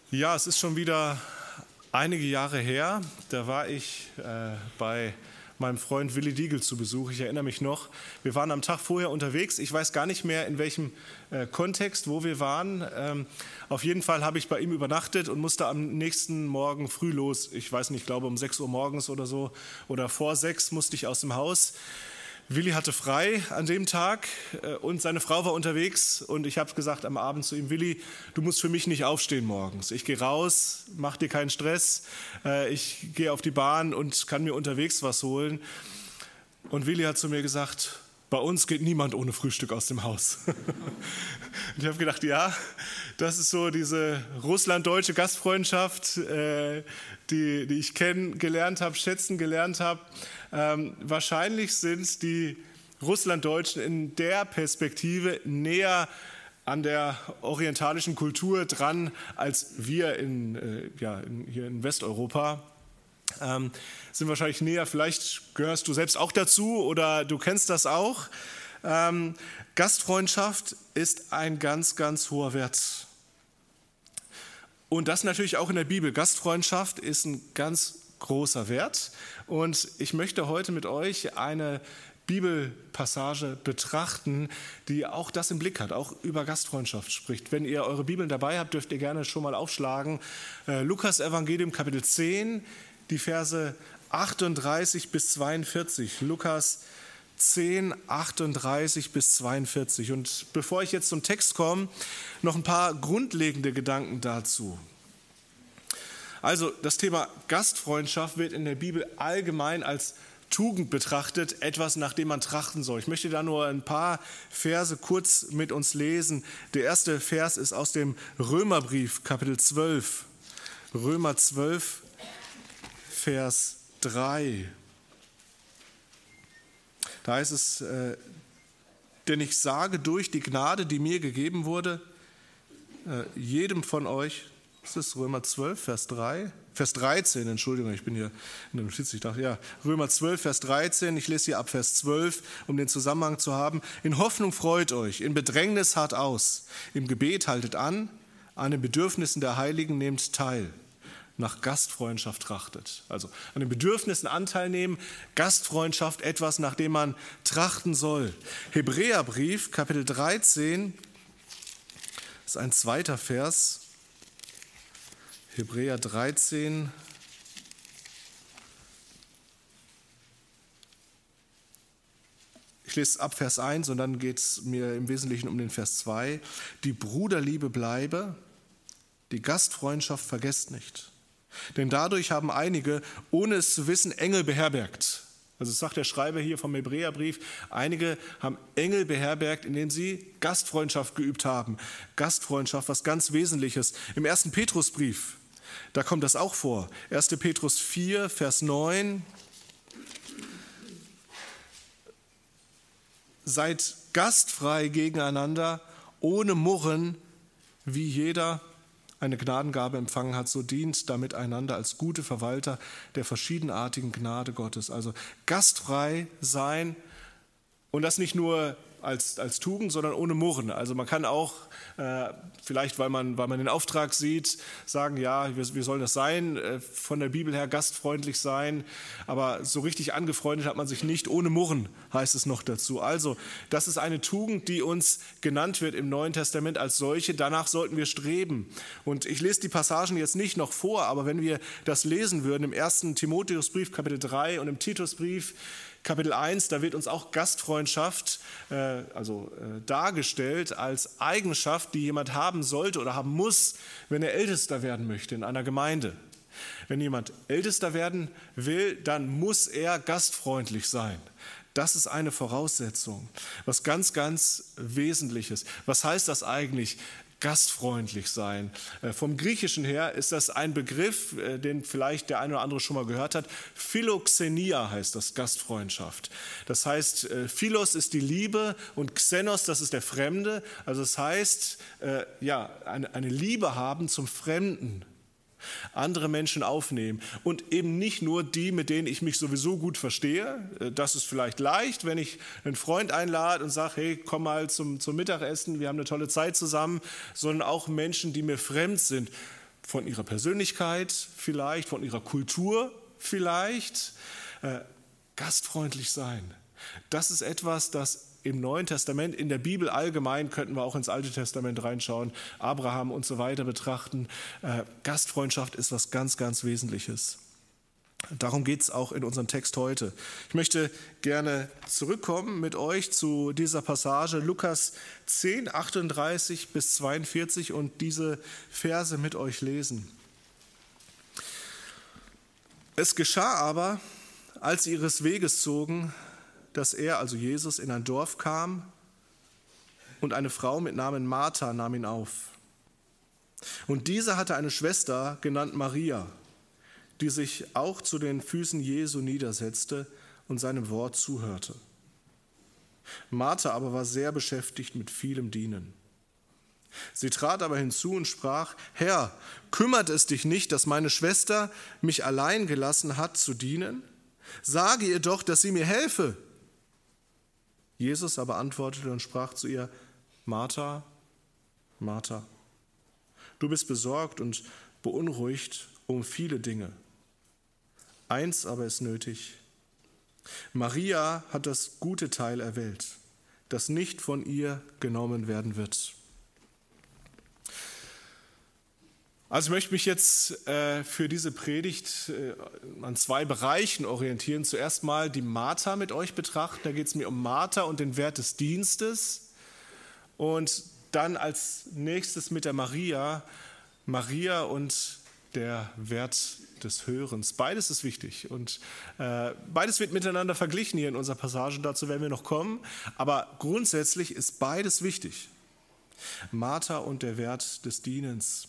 Ja, es ist schon wieder einige Jahre her. Da war ich bei meinem Freund Willi Diegel zu Besuch. Ich erinnere mich noch. Wir waren am Tag vorher unterwegs. Ich weiß gar nicht mehr, in welchem Kontext, wo wir waren. Auf jeden Fall habe ich bei ihm übernachtet und musste am nächsten Morgen früh los. Ich weiß nicht, ich glaube um 6 Uhr morgens oder so oder vor 6 musste ich aus dem Haus. Willi hatte frei an dem Tag und seine Frau war unterwegs und ich habe gesagt am Abend zu ihm: Willi, du musst für mich nicht aufstehen morgens. Ich gehe raus, mach dir keinen Stress, ich gehe auf die Bahn und kann mir unterwegs was holen. Und Willi hat zu mir gesagt: Bei uns geht niemand ohne Frühstück aus dem Haus. Und ich habe gedacht, ja, das ist so diese russlanddeutsche Gastfreundschaft, die ich kennengelernt habe, schätzen gelernt habe. Wahrscheinlich sind die Russlanddeutschen in der Perspektive näher an der orientalischen Kultur dran als wir hier in Westeuropa. Sind wahrscheinlich näher, vielleicht gehörst du selbst auch dazu oder du kennst das auch. Gastfreundschaft ist ein ganz, ganz hoher Wert. Und das natürlich auch in der Bibel. Gastfreundschaft ist ein ganz großer Wert. Und ich möchte heute mit euch eine Bibelpassage betrachten, die auch das im Blick hat, auch über Gastfreundschaft spricht. Wenn ihr eure Bibeln dabei habt, dürft ihr gerne schon mal aufschlagen. Lukas Evangelium Kapitel 10, die Verse 38 bis 42. Lukas 10, 38 bis 42. Und bevor ich jetzt zum Text komme, noch ein paar grundlegende Gedanken dazu. Also das Thema Gastfreundschaft wird in der Bibel allgemein als Tugend betrachtet, etwas, nach dem man trachten soll. Ich möchte da nur ein paar Verse kurz mit uns lesen. Der erste Vers ist aus dem Römerbrief, Kapitel 12. Römer 12, Vers 3. Da heißt es, denn ich sage durch die Gnade, die mir gegeben wurde, jedem von euch, das ist Römer 12, Vers 13, Entschuldigung, ich bin hier in der Notiz, ich dachte, ja, Römer 12, Vers 13, ich lese hier ab Vers 12, um den Zusammenhang zu haben. In Hoffnung freut euch, in Bedrängnis harrt aus, im Gebet haltet an den Bedürfnissen der Heiligen nehmt teil. Nach Gastfreundschaft trachtet. Also an den Bedürfnissen Anteil nehmen, Gastfreundschaft, etwas, nach dem man trachten soll. Hebräerbrief, Kapitel 13, das ist ein zweiter Vers. Hebräer 13, ich lese ab Vers 1 und dann geht es mir im Wesentlichen um den Vers 2. Die Bruderliebe bleibe, die Gastfreundschaft vergesst nicht. Denn dadurch haben einige, ohne es zu wissen, Engel beherbergt. Also das sagt der Schreiber hier vom Hebräerbrief, einige haben Engel beherbergt, indem sie Gastfreundschaft geübt haben. Gastfreundschaft, was ganz Wesentliches. Im 1. Petrusbrief, da kommt das auch vor. 1. Petrus 4, Vers 9. Seid gastfrei gegeneinander, ohne Murren, wie jeder eine Gnadengabe empfangen hat, so dient damit einander als gute Verwalter der verschiedenartigen Gnade Gottes. Also gastfrei sein und das nicht nur als Tugend, sondern ohne Murren. Also man kann auch, vielleicht weil man den Auftrag sieht, sagen, ja, wir sollen das sein, von der Bibel her gastfreundlich sein, aber so richtig angefreundet hat man sich nicht, ohne Murren heißt es noch dazu. Also das ist eine Tugend, die uns genannt wird im Neuen Testament als solche, danach sollten wir streben. Und ich lese die Passagen jetzt nicht noch vor, aber wenn wir das lesen würden im 1. Timotheusbrief Kapitel 3 und im Titusbrief Kapitel 1, da wird uns auch Gastfreundschaft dargestellt als Eigenschaft, die jemand haben sollte oder haben muss, wenn er Ältester werden möchte in einer Gemeinde. Wenn jemand Ältester werden will, dann muss er gastfreundlich sein. Das ist eine Voraussetzung, was ganz, ganz Wesentliches. Was heißt das eigentlich? Gastfreundlich sein. Vom Griechischen her ist das ein Begriff, den vielleicht der eine oder andere schon mal gehört hat. Philoxenia heißt das, Gastfreundschaft. Das heißt, Philos ist die Liebe und Xenos, das ist der Fremde. Also das heißt, eine Liebe haben zum Fremden. Andere Menschen aufnehmen und eben nicht nur die, mit denen ich mich sowieso gut verstehe. Das ist vielleicht leicht, wenn ich einen Freund einlade und sage, hey, komm mal zum Mittagessen, wir haben eine tolle Zeit zusammen, sondern auch Menschen, die mir fremd sind. von ihrer Persönlichkeit vielleicht, von ihrer Kultur vielleicht. Gastfreundlich sein. Das ist etwas, das im Neuen Testament, in der Bibel allgemein, könnten wir auch ins Alte Testament reinschauen, Abraham und so weiter betrachten. Gastfreundschaft ist was ganz, ganz Wesentliches. Darum geht es auch in unserem Text heute. Ich möchte gerne zurückkommen mit euch zu dieser Passage, Lukas 10, 38 bis 42 und diese Verse mit euch lesen. Es geschah aber, als sie ihres Weges zogen, dass er, also Jesus, in ein Dorf kam und eine Frau mit Namen Martha nahm ihn auf. Und diese hatte eine Schwester, genannt Maria, die sich auch zu den Füßen Jesu niedersetzte und seinem Wort zuhörte. Martha aber war sehr beschäftigt mit vielem Dienen. Sie trat aber hinzu und sprach: Herr, kümmert es dich nicht, dass meine Schwester mich allein gelassen hat zu dienen? Sage ihr doch, dass sie mir helfe. Jesus aber antwortete und sprach zu ihr: Martha, Martha, du bist besorgt und beunruhigt um viele Dinge. Eins aber ist nötig. Maria hat das gute Teil erwählt, das nicht von ihr genommen werden wird. Also ich möchte mich jetzt für diese Predigt an zwei Bereichen orientieren. Zuerst mal die Martha mit euch betrachten. Da geht es mir um Martha und den Wert des Dienstes. Und dann als nächstes mit der Maria und der Wert des Hörens. Beides ist wichtig und beides wird miteinander verglichen hier in unserer Passage. Dazu werden wir noch kommen. Aber grundsätzlich ist beides wichtig. Martha und der Wert des Dienens.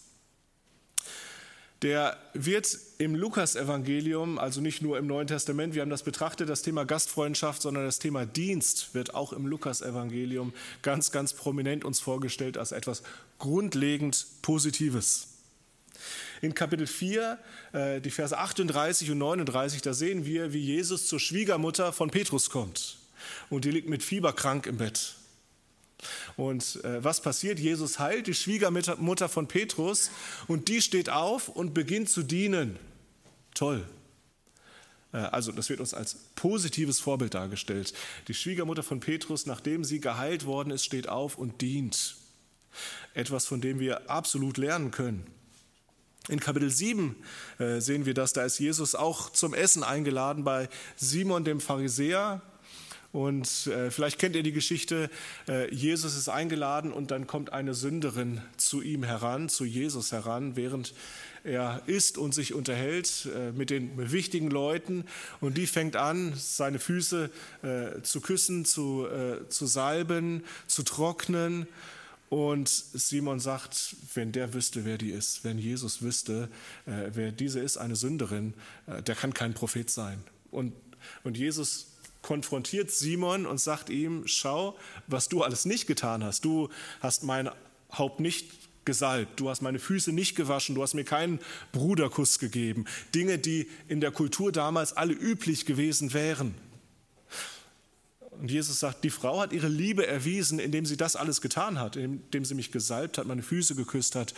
Der wird im Lukas-Evangelium, also nicht nur im Neuen Testament, wir haben das betrachtet, das Thema Gastfreundschaft, sondern das Thema Dienst wird auch im Lukas-Evangelium ganz, ganz prominent uns vorgestellt als etwas grundlegend Positives. In Kapitel 4, die Verse 38 und 39, da sehen wir, wie Jesus zur Schwiegermutter von Petrus kommt. Und die liegt mit Fieber krank im Bett. Und was passiert? Jesus heilt die Schwiegermutter von Petrus und die steht auf und beginnt zu dienen. Toll. Also das wird uns als positives Vorbild dargestellt. Die Schwiegermutter von Petrus, nachdem sie geheilt worden ist, steht auf und dient. Etwas, von dem wir absolut lernen können. In Kapitel 7 sehen wir das, da ist Jesus auch zum Essen eingeladen bei Simon dem Pharisäer. Und vielleicht kennt ihr die Geschichte, Jesus ist eingeladen und dann kommt eine Sünderin zu ihm heran, zu Jesus heran, während er isst und sich unterhält mit den wichtigen Leuten. Und die fängt an, seine Füße zu küssen, zu salben, zu trocknen. Und Simon sagt, wenn der wüsste, wer die ist, wenn Jesus wüsste, wer diese ist, eine Sünderin, der kann kein Prophet sein. Und Jesus konfrontiert Simon und sagt ihm: Schau, was du alles nicht getan hast. Du hast mein Haupt nicht gesalbt, du hast meine Füße nicht gewaschen, du hast mir keinen Bruderkuss gegeben. Dinge, die in der Kultur damals alle üblich gewesen wären. Und Jesus sagt, die Frau hat ihre Liebe erwiesen, indem sie das alles getan hat, indem sie mich gesalbt hat, meine Füße geküsst hat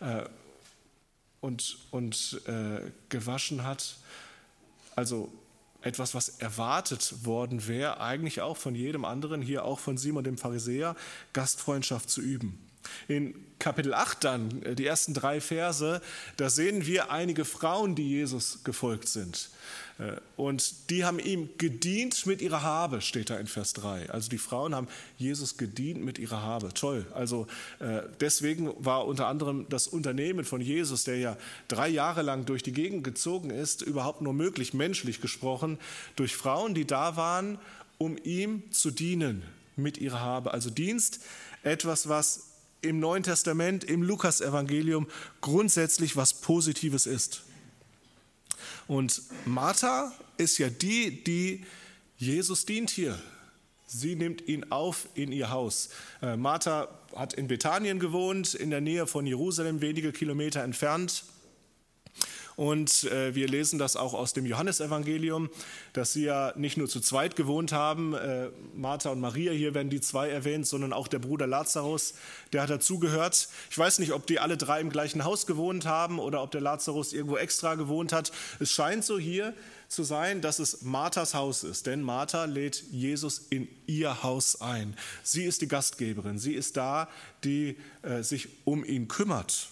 und gewaschen hat. Also etwas, was erwartet worden wäre, eigentlich auch von jedem anderen, hier auch von Simon dem Pharisäer, Gastfreundschaft zu üben. In Kapitel 8 dann, die ersten 3 Verse, da sehen wir einige Frauen, die Jesus gefolgt sind. Und die haben ihm gedient mit ihrer Habe, steht da in Vers 3. Also die Frauen haben Jesus gedient mit ihrer Habe. Toll. Also deswegen war unter anderem das Unternehmen von Jesus, der ja 3 Jahre lang durch die Gegend gezogen ist, überhaupt nur möglich, menschlich gesprochen, durch Frauen, die da waren, um ihm zu dienen mit ihrer Habe. Also Dienst, etwas, was im Neuen Testament, im Lukas-Evangelium grundsätzlich was Positives ist. Und Martha ist ja die Jesus dient hier. Sie nimmt ihn auf in ihr Haus. Martha hat in Bethanien gewohnt, in der Nähe von Jerusalem, wenige Kilometer entfernt. Und wir lesen das auch aus dem Johannesevangelium, dass sie ja nicht nur zu zweit gewohnt haben, Martha und Maria, hier werden die zwei erwähnt, sondern auch der Bruder Lazarus, der hat dazugehört. Ich weiß nicht, ob die alle drei im gleichen Haus gewohnt haben oder ob der Lazarus irgendwo extra gewohnt hat. Es scheint so hier zu sein, dass es Marthas Haus ist, denn Martha lädt Jesus in ihr Haus ein. Sie ist die Gastgeberin, sie ist da, die sich um ihn kümmert.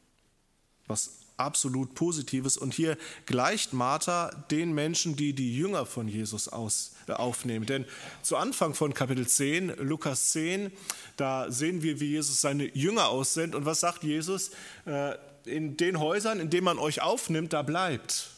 Was absolut Positives. Und hier gleicht Martha den Menschen, die die Jünger von Jesus aufnehmen. Denn zu Anfang von Kapitel 10, Lukas 10, da sehen wir, wie Jesus seine Jünger aussendet. Und was sagt Jesus? In den Häusern, in denen man euch aufnimmt, da bleibt.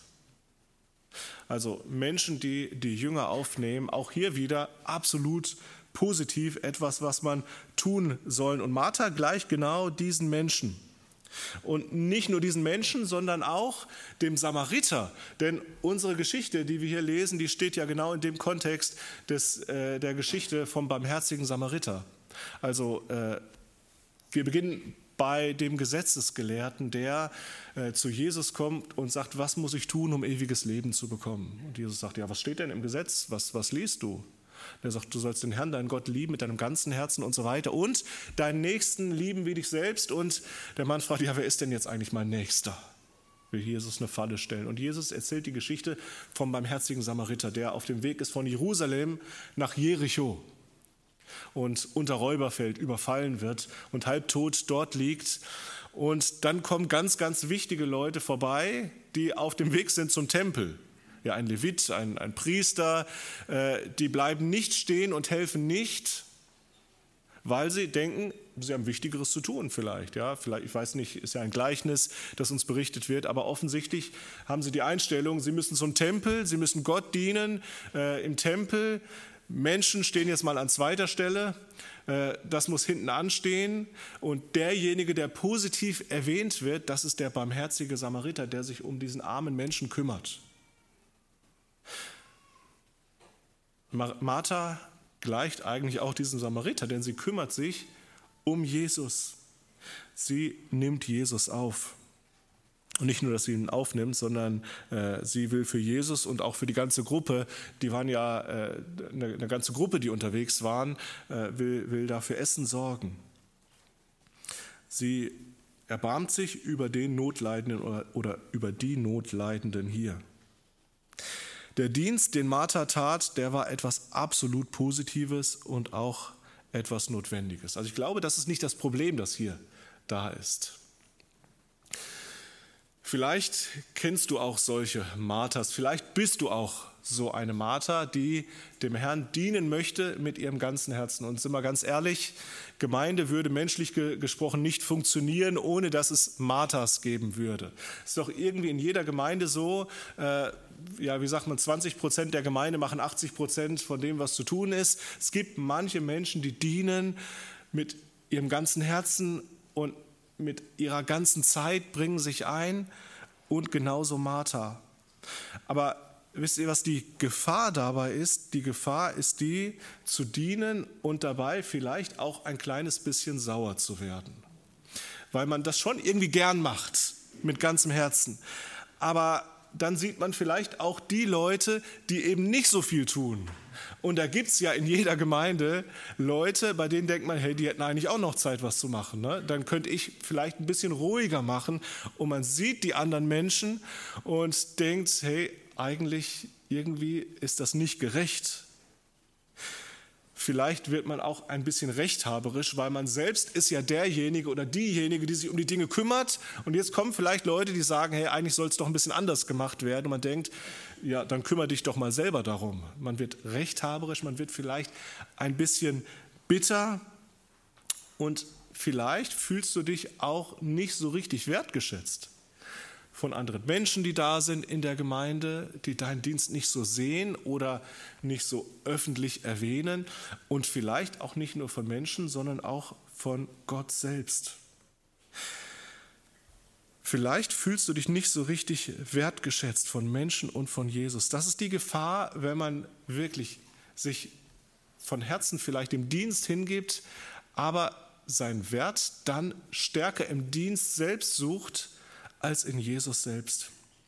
Also Menschen, die die Jünger aufnehmen, auch hier wieder absolut positiv, etwas, was man tun soll. Und Martha gleicht genau diesen Menschen. Und nicht nur diesen Menschen, sondern auch dem Samariter. Denn unsere Geschichte, die wir hier lesen, die steht ja genau in dem Kontext der Geschichte vom barmherzigen Samariter. Also wir beginnen bei dem Gesetzesgelehrten, der zu Jesus kommt und sagt, was muss ich tun, um ewiges Leben zu bekommen? Und Jesus sagt, ja, was steht denn im Gesetz? Was liest du? Der sagt, du sollst den Herrn, deinen Gott lieben mit deinem ganzen Herzen und so weiter und deinen Nächsten lieben wie dich selbst. Und der Mann fragt, ja, wer ist denn jetzt eigentlich mein Nächster? Will Jesus eine Falle stellen. Und Jesus erzählt die Geschichte vom barmherzigen Samariter, der auf dem Weg ist von Jerusalem nach Jericho und unter Räuberfeld überfallen wird und halbtot dort liegt. Und dann kommen ganz, ganz wichtige Leute vorbei, die auf dem Weg sind zum Tempel. Ja, ein Levit, ein Priester, die bleiben nicht stehen und helfen nicht, weil sie denken, sie haben Wichtigeres zu tun vielleicht. Ja, vielleicht, ich weiß nicht, ist ja ein Gleichnis, das uns berichtet wird, aber offensichtlich haben sie die Einstellung, sie müssen zum Tempel, sie müssen Gott dienen im Tempel. Menschen stehen jetzt mal an zweiter Stelle, das muss hinten anstehen und derjenige, der positiv erwähnt wird, das ist der barmherzige Samariter, der sich um diesen armen Menschen kümmert. Martha gleicht eigentlich auch diesem Samariter, denn sie kümmert sich um Jesus. Sie nimmt Jesus auf. Und nicht nur, dass sie ihn aufnimmt, sondern sie will für Jesus und auch für die ganze Gruppe, die waren ja eine ganze Gruppe, die unterwegs waren, will dafür Essen sorgen. Sie erbarmt sich über den Notleidenden oder über die Notleidenden hier. Der Dienst, den Martha tat, der war etwas absolut Positives und auch etwas Notwendiges. Also ich glaube, das ist nicht das Problem, das hier da ist. Vielleicht kennst du auch solche Marthas, vielleicht bist du auch so eine Martha, die dem Herrn dienen möchte mit ihrem ganzen Herzen. Und sind wir ganz ehrlich, Gemeinde würde menschlich gesprochen nicht funktionieren, ohne dass es Marthas geben würde. Es ist doch irgendwie in jeder Gemeinde so, ja, wie sagt man, 20% der Gemeinde machen 80% von dem, was zu tun ist. Es gibt manche Menschen, die dienen mit ihrem ganzen Herzen und mit ihrer ganzen Zeit, bringen sich ein und genauso Martha. Aber wisst ihr, was die Gefahr dabei ist? Die Gefahr ist die, zu dienen und dabei vielleicht auch ein kleines bisschen sauer zu werden. Weil man das schon irgendwie gern macht, mit ganzem Herzen. Aber dann sieht man vielleicht auch die Leute, die eben nicht so viel tun. Und da gibt es ja in jeder Gemeinde Leute, bei denen denkt man, hey, die hätten eigentlich auch noch Zeit, was zu machen. Ne? Dann könnte ich vielleicht ein bisschen ruhiger machen. Und man sieht die anderen Menschen und denkt, hey, eigentlich irgendwie ist das nicht gerecht. Vielleicht wird man auch ein bisschen rechthaberisch, weil man selbst ist ja derjenige oder diejenige, die sich um die Dinge kümmert. Und jetzt kommen vielleicht Leute, die sagen, hey, eigentlich soll es doch ein bisschen anders gemacht werden. Und man denkt, ja, dann kümmere dich doch mal selber darum. Man wird rechthaberisch, man wird vielleicht ein bisschen bitter und vielleicht fühlst du dich auch nicht so richtig wertgeschätzt von anderen Menschen, die da sind in der Gemeinde, die deinen Dienst nicht so sehen oder nicht so öffentlich erwähnen und vielleicht auch nicht nur von Menschen, sondern auch von Gott selbst. Vielleicht fühlst du dich nicht so richtig wertgeschätzt von Menschen und von Jesus. Das ist die Gefahr, wenn man wirklich sich von Herzen vielleicht dem Dienst hingibt, aber seinen Wert dann stärker im Dienst selbst sucht, als in Jesus selbst.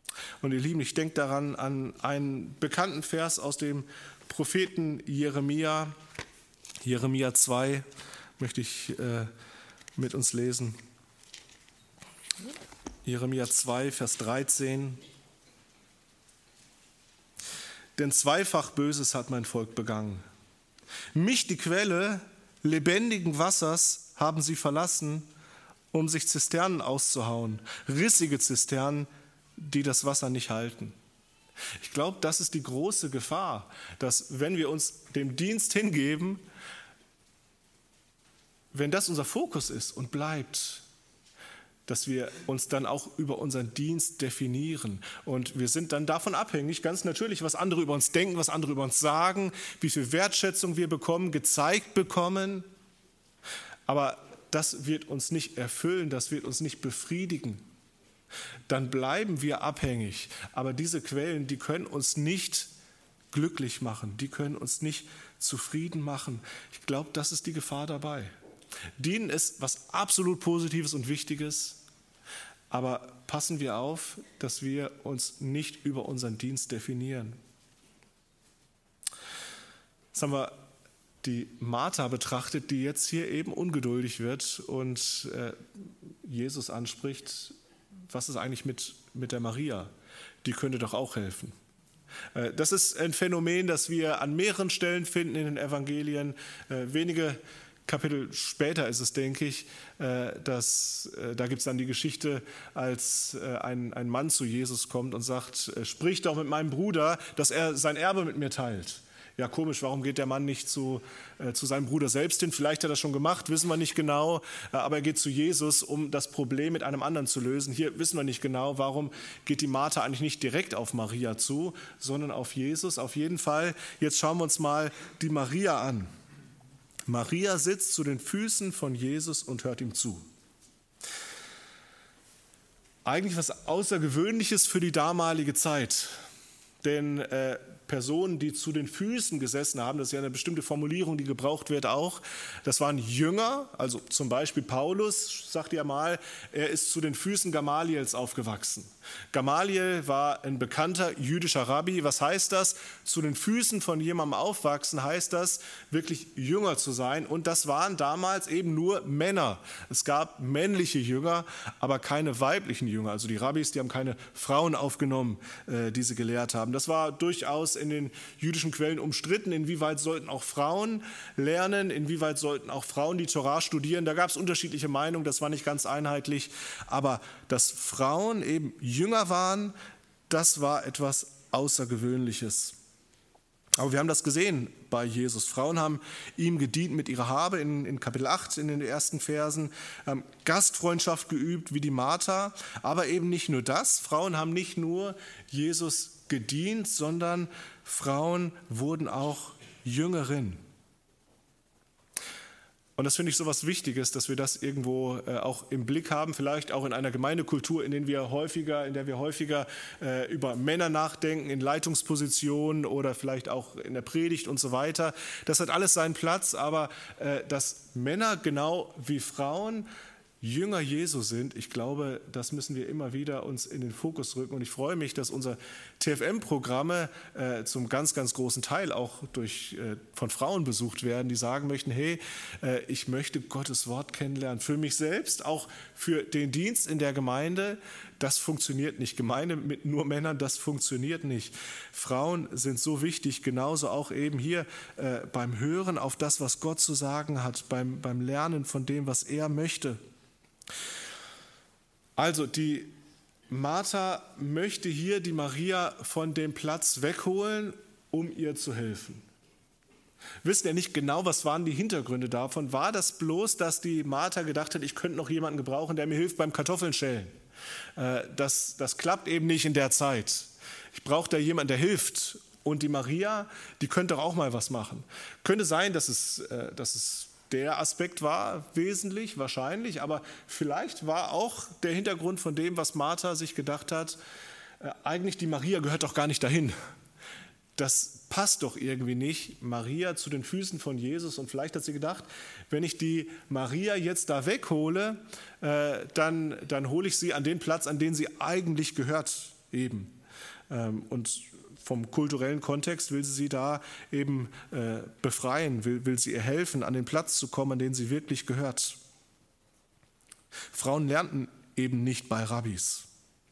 Und ihr Lieben, ich denke daran an einen bekannten Vers aus dem Propheten Jeremia. Jeremia 2 möchte ich mit uns lesen. Jeremia 2, Vers 13. Denn zweifach Böses hat mein Volk begangen. Mich, die Quelle lebendigen Wassers, haben sie verlassen, um sich Zisternen auszuhauen. Rissige Zisternen, die das Wasser nicht halten. Ich glaube, das ist die große Gefahr, dass wenn wir uns dem Dienst hingeben, wenn das unser Fokus ist und bleibt, dass wir uns dann auch über unseren Dienst definieren. Und wir sind dann davon abhängig, ganz natürlich, was andere über uns denken, was andere über uns sagen, wie viel Wertschätzung wir bekommen, gezeigt bekommen. Aber das wird uns nicht erfüllen, das wird uns nicht befriedigen. Dann bleiben wir abhängig. Aber diese Quellen, die können uns nicht glücklich machen, die können uns nicht zufrieden machen. Ich glaube, das ist die Gefahr dabei. Dienen ist was absolut Positives und Wichtiges, aber passen wir auf, dass wir uns nicht über unseren Dienst definieren. Jetzt haben wir die Martha betrachtet, die jetzt hier eben ungeduldig wird und Jesus anspricht, was ist eigentlich mit der Maria? Die könnte doch auch helfen. Das ist ein Phänomen, das wir an mehreren Stellen finden in den Evangelien. Wenige Kapitel später ist es, denke ich, da gibt es dann die Geschichte, als ein Mann zu Jesus kommt und sagt, sprich doch mit meinem Bruder, dass er sein Erbe mit mir teilt. Ja, komisch, warum geht der Mann nicht zu seinem Bruder selbst hin? Vielleicht hat er das schon gemacht, wissen wir nicht genau, aber er geht zu Jesus, um das Problem mit einem anderen zu lösen. Hier wissen wir nicht genau, warum geht die Martha eigentlich nicht direkt auf Maria zu, sondern auf Jesus. Auf jeden Fall, jetzt schauen wir uns mal die Maria an. Maria sitzt zu den Füßen von Jesus und hört ihm zu. Eigentlich was Außergewöhnliches für die damalige Zeit, denn Personen, die zu den Füßen gesessen haben, das ist ja eine bestimmte Formulierung, die gebraucht wird auch, das waren Jünger, also zum Beispiel Paulus, sagt ja mal, er ist zu den Füßen Gamaliels aufgewachsen. Gamaliel war ein bekannter jüdischer Rabbi. Was heißt das? Zu den Füßen von jemandem aufwachsen heißt das, wirklich Jünger zu sein. Und das waren damals eben nur Männer. Es gab männliche Jünger, aber keine weiblichen Jünger. Also die Rabbis, die haben keine Frauen aufgenommen, die sie gelehrt haben. Das war durchaus in den jüdischen Quellen umstritten. Inwieweit sollten auch Frauen lernen? Inwieweit sollten auch Frauen die Torah studieren? Da gab es unterschiedliche Meinungen. Das war nicht ganz einheitlich. Aber dass Frauen eben Jünger waren, das war etwas Außergewöhnliches. Aber wir haben das gesehen bei Jesus. Frauen haben ihm gedient mit ihrer Habe in Kapitel 8, in den ersten Versen, Gastfreundschaft geübt wie die Martha. Aber eben nicht nur das. Frauen haben nicht nur Jesus gedient, sondern Frauen wurden auch Jüngerin. Und das finde ich so was Wichtiges, dass wir das irgendwo auch im Blick haben, vielleicht auch in einer Gemeindekultur, in der wir häufiger über Männer nachdenken, in Leitungspositionen oder vielleicht auch in der Predigt und so weiter. Das hat alles seinen Platz, aber dass Männer genau wie Frauen Jünger Jesu sind, ich glaube, das müssen wir immer wieder uns in den Fokus rücken. Und ich freue mich, dass unsere TFM-Programme zum ganz, ganz großen Teil auch von Frauen besucht werden, die sagen möchten, hey, ich möchte Gottes Wort kennenlernen. Für mich selbst, auch für den Dienst in der Gemeinde, das funktioniert nicht. Gemeinde mit nur Männern, das funktioniert nicht. Frauen sind so wichtig, genauso auch eben hier beim Hören auf das, was Gott zu sagen hat, beim Lernen von dem, was er möchte. Also die Martha möchte hier die Maria von dem Platz wegholen, um ihr zu helfen. Wir wissen ja nicht genau, was waren die Hintergründe davon. War das bloß, dass die Martha gedacht hat, ich könnte noch jemanden gebrauchen, der mir hilft beim Kartoffeln schälen? Das klappt eben nicht in der Zeit. Ich brauche da jemanden, der hilft. Und die Maria, die könnte doch auch mal was machen. Könnte sein, dass es der Aspekt war wesentlich, wahrscheinlich, aber vielleicht war auch der Hintergrund von dem, was Martha sich gedacht hat, eigentlich die Maria gehört doch gar nicht dahin. Das passt doch irgendwie nicht, Maria zu den Füßen von Jesus. Und vielleicht hat sie gedacht, wenn ich die Maria jetzt da weghole, dann hole ich sie an den Platz, an den sie eigentlich gehört. eben. Und vom kulturellen Kontext will sie da eben befreien, will sie ihr helfen, an den Platz zu kommen, an den sie wirklich gehört. Frauen lernten eben nicht bei Rabbis.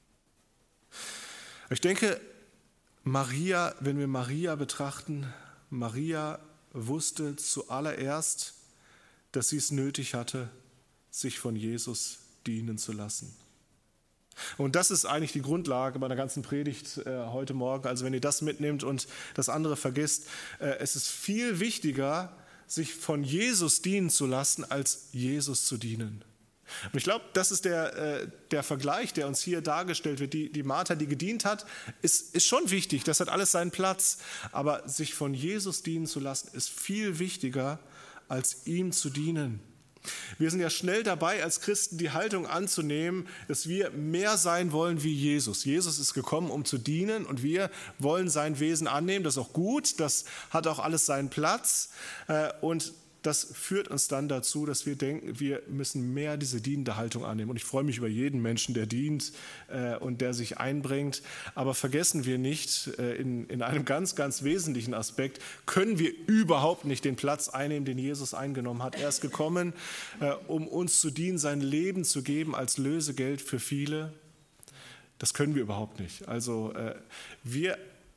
Ich denke, Maria, wenn wir Maria betrachten, Maria wusste zuallererst, dass sie es nötig hatte, sich von Jesus dienen zu lassen. Und das ist eigentlich die Grundlage meiner ganzen Predigt heute Morgen. Also wenn ihr das mitnehmt und das andere vergisst, es ist viel wichtiger, sich von Jesus dienen zu lassen, als Jesus zu dienen. Und ich glaube, das ist der Vergleich, der uns hier dargestellt wird. Die Martha, die gedient hat, ist schon wichtig, das hat alles seinen Platz. Aber sich von Jesus dienen zu lassen, ist viel wichtiger, als ihm zu dienen. Wir sind ja schnell dabei, als Christen die Haltung anzunehmen, dass wir mehr sein wollen wie Jesus. Jesus ist gekommen, um zu dienen, und wir wollen sein Wesen annehmen. Das ist auch gut, das hat auch alles seinen Platz. Und das führt uns dann dazu, dass wir denken, wir müssen mehr diese dienende Haltung annehmen. Und ich freue mich über jeden Menschen, der dient und der sich einbringt. Aber vergessen wir nicht, in einem ganz, ganz wesentlichen Aspekt können wir überhaupt nicht den Platz einnehmen, den Jesus eingenommen hat. Er ist gekommen, um uns zu dienen, sein Leben zu geben als Lösegeld für viele. Das können wir überhaupt nicht. Also wir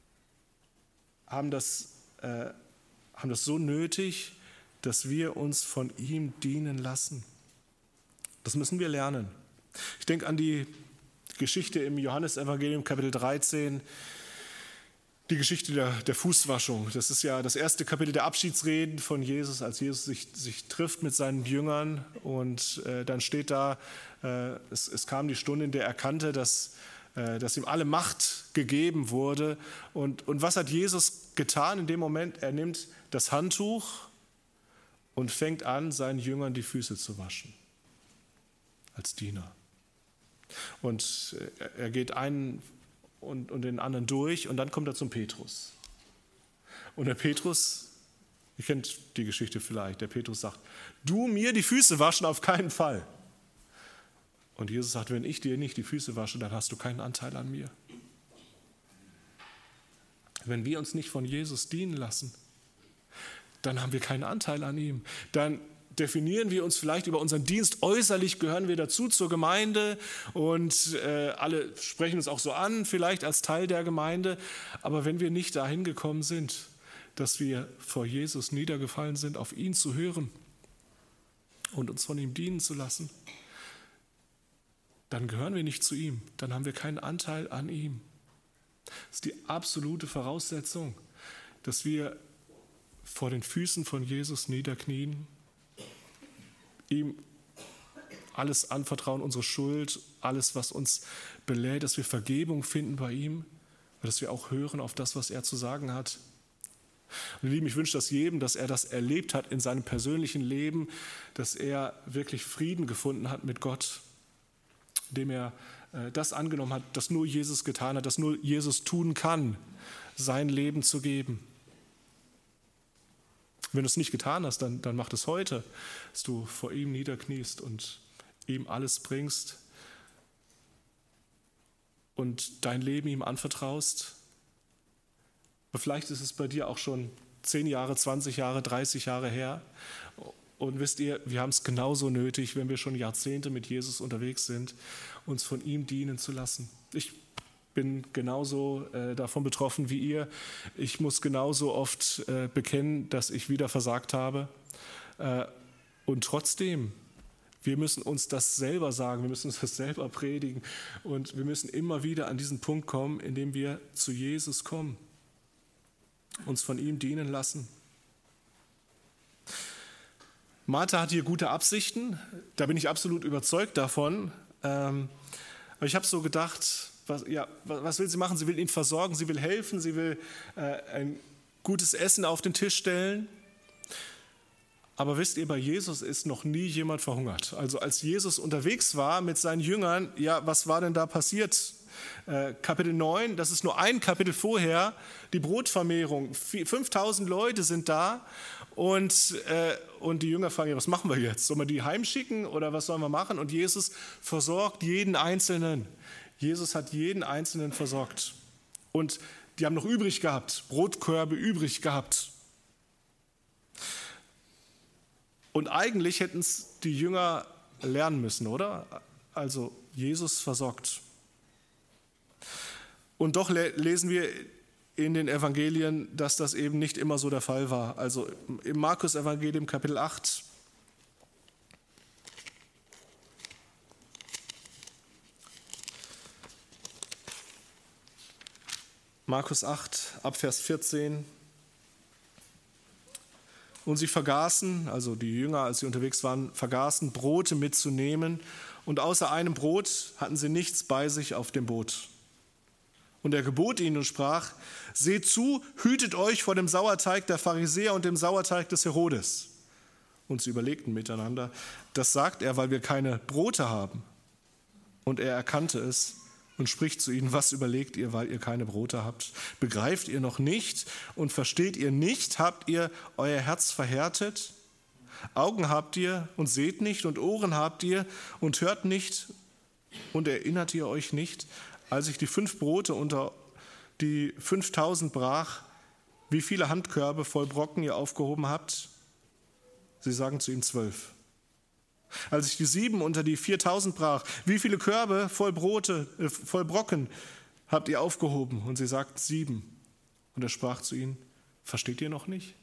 haben das so nötig, dass wir uns von ihm dienen lassen. Das müssen wir lernen. Ich denke an die Geschichte im Johannesevangelium, Kapitel 13, die Geschichte der Fußwaschung. Das ist ja das erste Kapitel der Abschiedsreden von Jesus, als Jesus sich trifft mit seinen Jüngern. Und dann steht da, es kam die Stunde, in der er erkannte, dass ihm alle Macht gegeben wurde. Und was hat Jesus getan in dem Moment? Er nimmt das Handtuch und fängt an, seinen Jüngern die Füße zu waschen, als Diener. Und er geht einen und den anderen durch, und dann kommt er zum Petrus. Und der Petrus, ihr kennt die Geschichte vielleicht, der Petrus sagt, du mir die Füße waschen, auf keinen Fall. Und Jesus sagt, wenn ich dir nicht die Füße wasche, dann hast du keinen Anteil an mir. Wenn wir uns nicht von Jesus dienen lassen, dann haben wir keinen Anteil an ihm. Dann definieren wir uns vielleicht über unseren Dienst. Äußerlich gehören wir dazu zur Gemeinde und alle sprechen uns auch so an, vielleicht als Teil der Gemeinde. Aber wenn wir nicht dahin gekommen sind, dass wir vor Jesus niedergefallen sind, auf ihn zu hören und uns von ihm dienen zu lassen, dann gehören wir nicht zu ihm. Dann haben wir keinen Anteil an ihm. Das ist die absolute Voraussetzung, dass wir vor den Füßen von Jesus niederknien, ihm alles anvertrauen, unsere Schuld, alles, was uns belädt, dass wir Vergebung finden bei ihm, und dass wir auch hören auf das, was er zu sagen hat. Und ihr Lieben, ich wünsche das jedem, dass er das erlebt hat in seinem persönlichen Leben, dass er wirklich Frieden gefunden hat mit Gott, indem er das angenommen hat, das nur Jesus getan hat, das nur Jesus tun kann, sein Leben zu geben. Wenn du es nicht getan hast, dann mach es heute, dass du vor ihm niederkniest und ihm alles bringst und dein Leben ihm anvertraust. Aber vielleicht ist es bei dir auch schon 10 Jahre, 20 Jahre, 30 Jahre her. Und wisst ihr, wir haben es genauso nötig, wenn wir schon Jahrzehnte mit Jesus unterwegs sind, uns von ihm dienen zu lassen. Ich bin genauso davon betroffen wie ihr. Ich muss genauso oft bekennen, dass ich wieder versagt habe. Und trotzdem, wir müssen uns das selber sagen, wir müssen uns das selber predigen. Und wir müssen immer wieder an diesen Punkt kommen, in dem wir zu Jesus kommen, uns von ihm dienen lassen. Martha hat hier gute Absichten, da bin ich absolut überzeugt davon. Aber ich habe so gedacht, was will sie machen? Sie will ihn versorgen, sie will helfen, sie will ein gutes Essen auf den Tisch stellen. Aber wisst ihr, bei Jesus ist noch nie jemand verhungert. Also als Jesus unterwegs war mit seinen Jüngern, ja, was war denn da passiert? Kapitel 9, das ist nur ein Kapitel vorher, die Brotvermehrung. 5000 Leute sind da und die Jünger fragen, ja, was machen wir jetzt? Sollen wir die heimschicken oder was sollen wir machen? Und Jesus versorgt jeden Einzelnen. Jesus hat jeden Einzelnen versorgt. Und die haben noch übrig gehabt, Brotkörbe übrig gehabt. Und eigentlich hätten es die Jünger lernen müssen, oder? Also Jesus versorgt. Und doch lesen wir in den Evangelien, dass das eben nicht immer so der Fall war. Also im Markus-Evangelium Kapitel 8, Markus 8, ab Vers 14. Und sie vergaßen, also die Jünger, als sie unterwegs waren, vergaßen, Brote mitzunehmen. Und außer einem Brot hatten sie nichts bei sich auf dem Boot. Und er gebot ihnen und sprach: Seht zu, hütet euch vor dem Sauerteig der Pharisäer und dem Sauerteig des Herodes. Und sie überlegten miteinander: Das sagt er, weil wir keine Brote haben. Und er erkannte es und spricht zu ihnen: Was überlegt ihr, weil ihr keine Brote habt? Begreift ihr noch nicht und versteht ihr nicht? Habt ihr euer Herz verhärtet? Augen habt ihr und seht nicht, und Ohren habt ihr und hört nicht, und erinnert ihr euch nicht, als ich die 5 Brote unter die 5000 brach, wie viele Handkörbe voll Brocken ihr aufgehoben habt? Sie sagen zu ihm: 12. Als ich die 7 unter die 4000 brach, wie viele Körbe voll Brocken habt ihr aufgehoben? Und sie sagt: 7. Und er sprach zu ihnen: Versteht ihr noch nicht?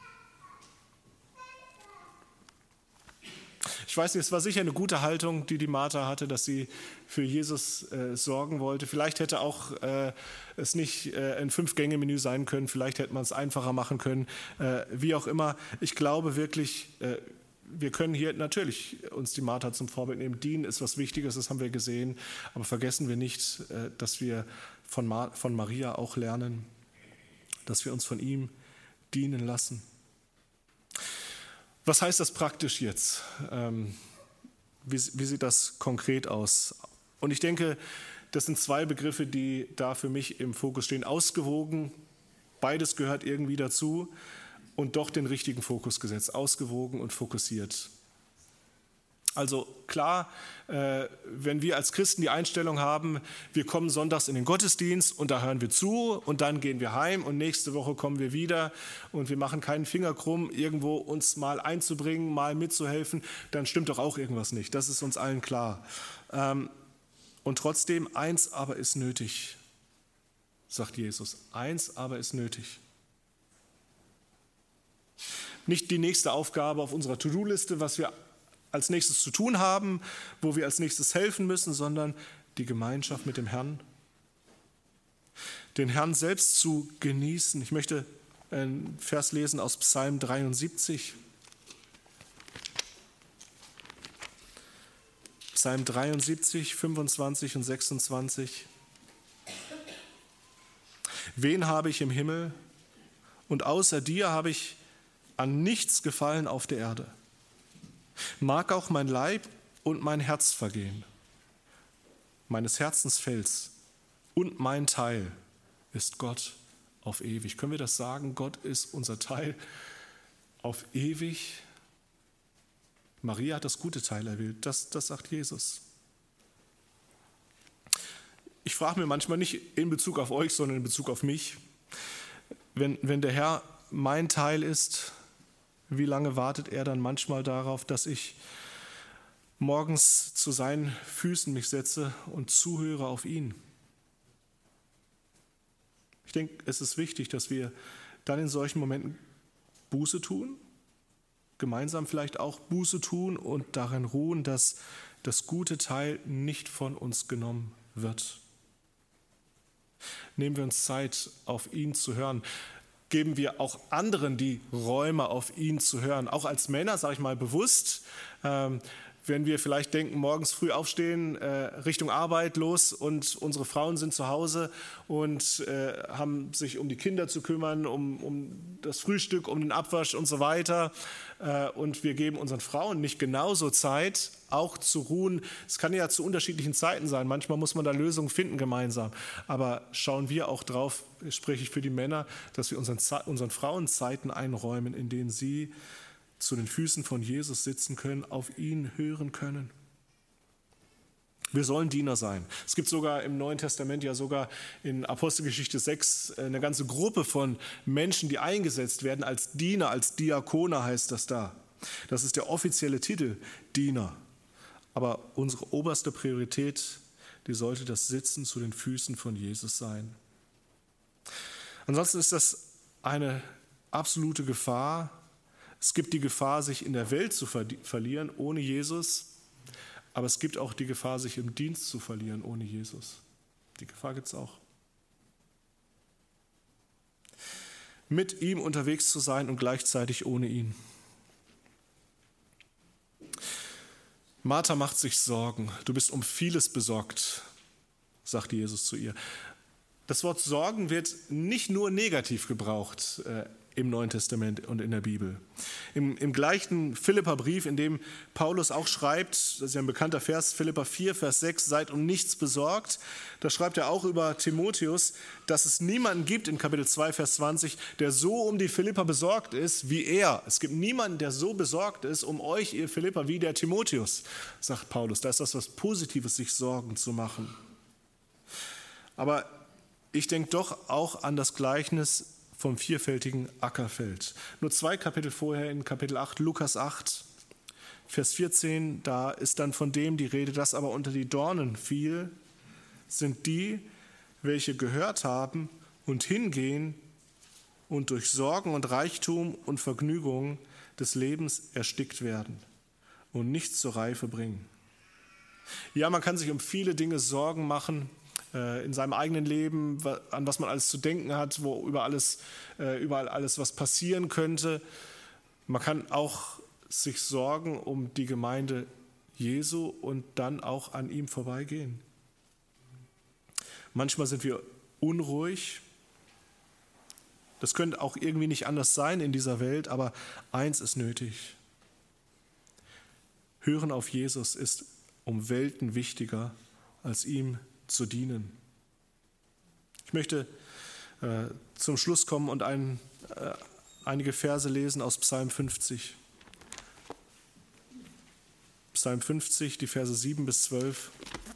Ich weiß nicht, es war sicher eine gute Haltung, die Martha hatte, dass sie für Jesus sorgen wollte. Vielleicht hätte auch es nicht ein 5-Gänge-Menü sein können, vielleicht hätte man es einfacher machen können, wie auch immer. Ich glaube wirklich, wir können hier natürlich uns die Martha zum Vorbild nehmen. Dienen ist was Wichtiges, das haben wir gesehen, aber vergessen wir nicht, dass wir von Maria auch lernen, dass wir uns von ihm dienen lassen. Was heißt das praktisch jetzt? Wie sieht das konkret aus? Und ich denke, das sind 2 Begriffe, die da für mich im Fokus stehen. Ausgewogen, beides gehört irgendwie dazu, und doch den richtigen Fokus gesetzt. Ausgewogen und fokussiert. Also klar, wenn wir als Christen die Einstellung haben, wir kommen sonntags in den Gottesdienst und da hören wir zu und dann gehen wir heim und nächste Woche kommen wir wieder und wir machen keinen Finger krumm, irgendwo uns mal einzubringen, mal mitzuhelfen, dann stimmt doch auch irgendwas nicht. Das ist uns allen klar. Und trotzdem, eins aber ist nötig, sagt Jesus. Eins aber ist nötig. Nicht die nächste Aufgabe auf unserer To-Do-Liste, was wir als nächstes zu tun haben, wo wir als nächstes helfen müssen, sondern die Gemeinschaft mit dem Herrn. Den Herrn selbst zu genießen. Ich möchte einen Vers lesen aus Psalm 73. Psalm 73, 25 und 26. Wen habe ich im Himmel? Und außer dir habe ich an nichts gefallen auf der Erde. Mag auch mein Leib und mein Herz vergehen. Meines Herzens Fels und mein Teil ist Gott auf ewig. Können wir das sagen? Gott ist unser Teil auf ewig. Maria hat das gute Teil erwählt. Das sagt Jesus. Ich frage mir manchmal nicht in Bezug auf euch, sondern in Bezug auf mich. Wenn der Herr mein Teil ist, wie lange wartet er dann manchmal darauf, dass ich morgens zu seinen Füßen mich setze und zuhöre auf ihn? Ich denke, es ist wichtig, dass wir dann in solchen Momenten Buße tun, gemeinsam vielleicht auch Buße tun und darin ruhen, dass das gute Teil nicht von uns genommen wird. Nehmen wir uns Zeit, auf ihn zu hören. Geben wir auch anderen die Räume, auf ihn zu hören. Auch als Männer, sage ich mal bewusst, wenn wir vielleicht denken, morgens früh aufstehen, Richtung Arbeit los und unsere Frauen sind zu Hause und haben sich um die Kinder zu kümmern, um das Frühstück, um den Abwasch und so weiter. Und wir geben unseren Frauen nicht genauso Zeit, auch zu ruhen. Es kann ja zu unterschiedlichen Zeiten sein. Manchmal muss man da Lösungen finden gemeinsam. Aber schauen wir auch drauf, spreche ich für die Männer, dass wir unseren Frauen Zeiten einräumen, in denen sie zu den Füßen von Jesus sitzen können, auf ihn hören können. Wir sollen Diener sein. Es gibt sogar im Neuen Testament, ja sogar in Apostelgeschichte 6, eine ganze Gruppe von Menschen, die eingesetzt werden als Diener, als Diakone heißt das da. Das ist der offizielle Titel, Diener. Aber unsere oberste Priorität, die sollte das Sitzen zu den Füßen von Jesus sein. Ansonsten ist das eine absolute Gefahr. Es gibt die Gefahr, sich in der Welt zu verlieren ohne Jesus. Aber es gibt auch die Gefahr, sich im Dienst zu verlieren ohne Jesus. Die Gefahr gibt es auch. Mit ihm unterwegs zu sein und gleichzeitig ohne ihn. Martha macht sich Sorgen. Du bist um vieles besorgt, sagte Jesus zu ihr. Das Wort Sorgen wird nicht nur negativ gebraucht im Neuen Testament und in der Bibel. Im gleichen Philipperbrief, in dem Paulus auch schreibt, das ist ja ein bekannter Vers, Philipper 4, Vers 6, seid um nichts besorgt, da schreibt er auch über Timotheus, dass es niemanden gibt, in Kapitel 2, Vers 20, der so um die Philipper besorgt ist wie er. Es gibt niemanden, der so besorgt ist um euch, ihr Philipper, wie der Timotheus, sagt Paulus. Da ist das was Positives, sich Sorgen zu machen. Aber ich denke doch auch an das Gleichnis vom vierfältigen Ackerfeld. Nur 2 Kapitel vorher, in Kapitel 8, Lukas 8, Vers 14, da ist dann von dem die Rede, das aber unter die Dornen fiel, sind die, welche gehört haben und hingehen und durch Sorgen und Reichtum und Vergnügung des Lebens erstickt werden und nichts zur Reife bringen. Ja, man kann sich um viele Dinge Sorgen machen, in seinem eigenen Leben, an was man alles zu denken hat, wo überall alles, was passieren könnte. Man kann auch sich sorgen um die Gemeinde Jesu und dann auch an ihm vorbeigehen. Manchmal sind wir unruhig. Das könnte auch irgendwie nicht anders sein in dieser Welt, aber eins ist nötig. Hören auf Jesus ist um Welten wichtiger, als ihm zu dienen. Ich möchte zum Schluss kommen und einige Verse lesen aus Psalm 50. Psalm 50, die Verse 7 bis 12.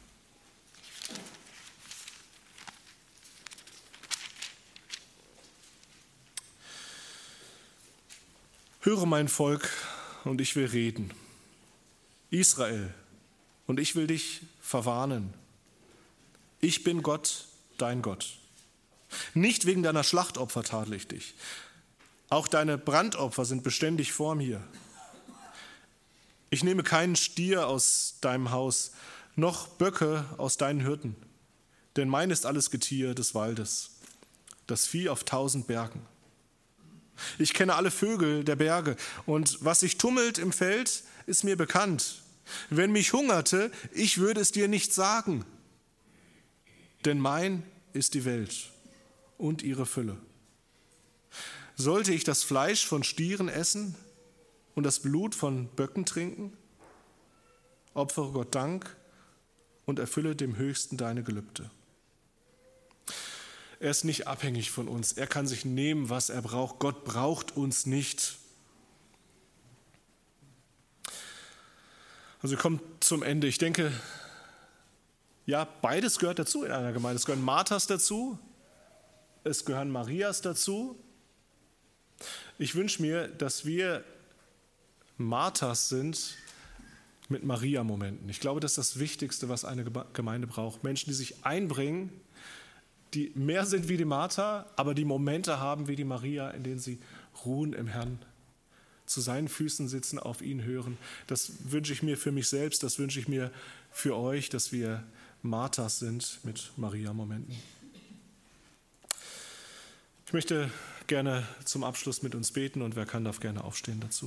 Höre mein Volk, und ich will reden. Israel, und ich will dich verwarnen. Ich bin Gott, dein Gott. Nicht wegen deiner Schlachtopfer tadle ich dich. Auch deine Brandopfer sind beständig vor mir. Ich nehme keinen Stier aus deinem Haus, noch Böcke aus deinen Hürden. Denn mein ist alles Getier des Waldes, das Vieh auf 1000 Bergen. Ich kenne alle Vögel der Berge, und was sich tummelt im Feld, ist mir bekannt. Wenn mich hungerte, ich würde es dir nicht sagen. Denn mein ist die Welt und ihre Fülle. Sollte ich das Fleisch von Stieren essen und das Blut von Böcken trinken? Opfere Gott Dank und erfülle dem Höchsten deine Gelübde. Er ist nicht abhängig von uns. Er kann sich nehmen, was er braucht. Gott braucht uns nicht. Also wir kommen zum Ende. Ich denke, ja, beides gehört dazu in einer Gemeinde. Es gehören Marthas dazu, es gehören Marias dazu. Ich wünsche mir, dass wir Marthas sind mit Maria-Momenten. Ich glaube, das ist das Wichtigste, was eine Gemeinde braucht. Menschen, die sich einbringen, die mehr sind wie die Martha, aber die Momente haben wie die Maria, in denen sie ruhen im Herrn, zu seinen Füßen sitzen, auf ihn hören. Das wünsche ich mir für mich selbst, das wünsche ich mir für euch, dass wir Marthas sind mit Maria-Momenten. Ich möchte gerne zum Abschluss mit uns beten und wer kann, darf gerne aufstehen dazu.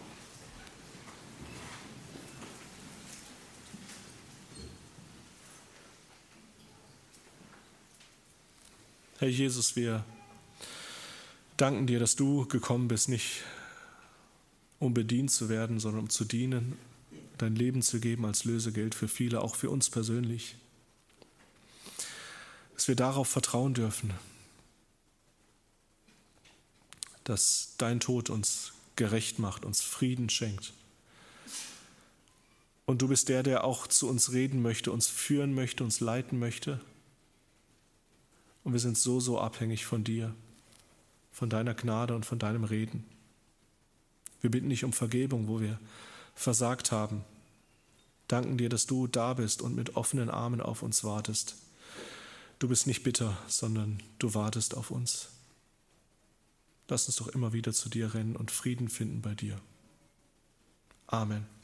Herr Jesus, wir danken dir, dass du gekommen bist, nicht um bedient zu werden, sondern um zu dienen, dein Leben zu geben als Lösegeld für viele, auch für uns persönlich. Dass wir darauf vertrauen dürfen, dass dein Tod uns gerecht macht, uns Frieden schenkt Und du bist der auch zu uns reden möchte, uns führen möchte, uns leiten möchte. Und wir sind so abhängig von dir, von deiner Gnade und von deinem Reden. Wir bitten dich um Vergebung, wo wir versagt haben. Danken dir, dass du da bist und mit offenen Armen auf uns wartest. Du bist nicht bitter, sondern du wartest auf uns. Lass uns doch immer wieder zu dir rennen und Frieden finden bei dir. Amen.